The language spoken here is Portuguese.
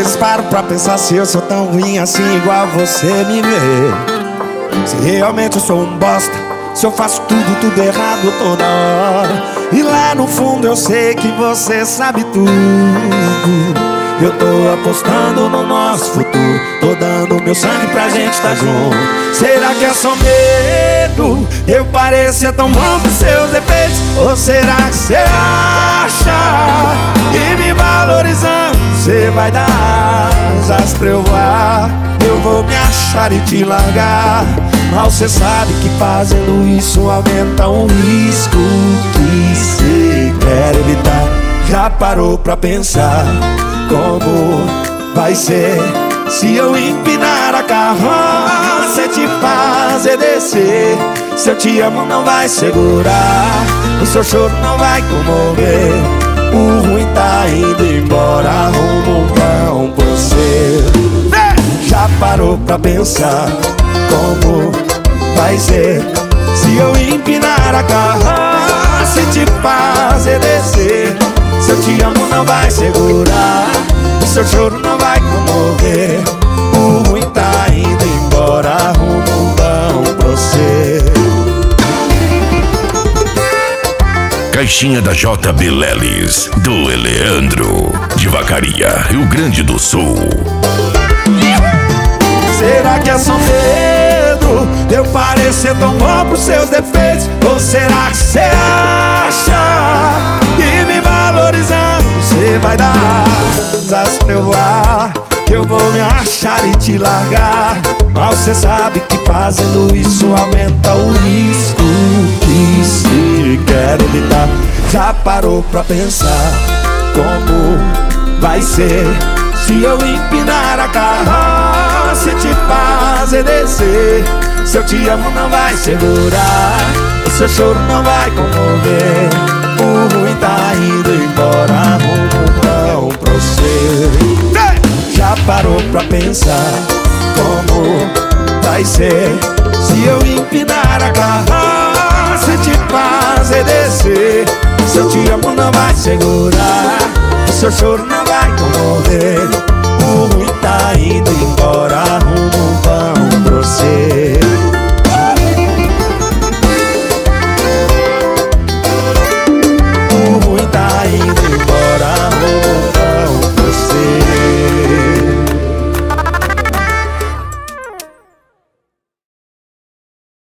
vezes paro pra pensar se eu sou tão ruim assim igual você me vê. Se realmente eu sou um bosta, se eu faço tudo errado toda hora. E lá no fundo eu sei que você sabe tudo. Eu tô apostando no nosso futuro, tô dando meu sangue pra gente tá junto. Será que é só medo? Eu parecer tão bom pros seus defeitos? Ou será que você acha que me valorizando você vai dar asas pra eu voar? Eu vou me achar e te largar, mal cê sabe que fazendo isso aumenta um risco que cê quer evitar. Já parou pra pensar como vai ser se eu empinar a carroça e te fazer descer? Se eu te amo não vai segurar, o seu choro não vai comover. O ruim tá indo embora, rumo vão por você. Já parou pra pensar como vai ser se eu empinar a carroça e te fazer descer? Se eu te amo não vai segurar, o seu choro não vai comover. O ruim tá indo embora, rumo bom pra você. Caixinha da JB Leles, do Eleandro, de Vacaria, Rio Grande do Sul. Será que é só medo de eu parecer tão bom pros seus defeitos? Ou será que você acha que me valorizando você vai dar asas pra eu voar? Que eu vou me achar e te largar, mal cê sabe que fazendo isso aumenta o risco que se quer evitar. Já parou pra pensar como vai ser se eu empinar a carroça e te fazer descer? Se eu te amo não vai segurar, o seu choro não vai comover. O ruim tá indo embora, rumo não pra você. Já parou pra pensar como vai ser se eu empinar a carroça e te fazer descer? Se eu te amo não vai segurar, o seu choro não vai comover. O ruim tá indo embora, rumo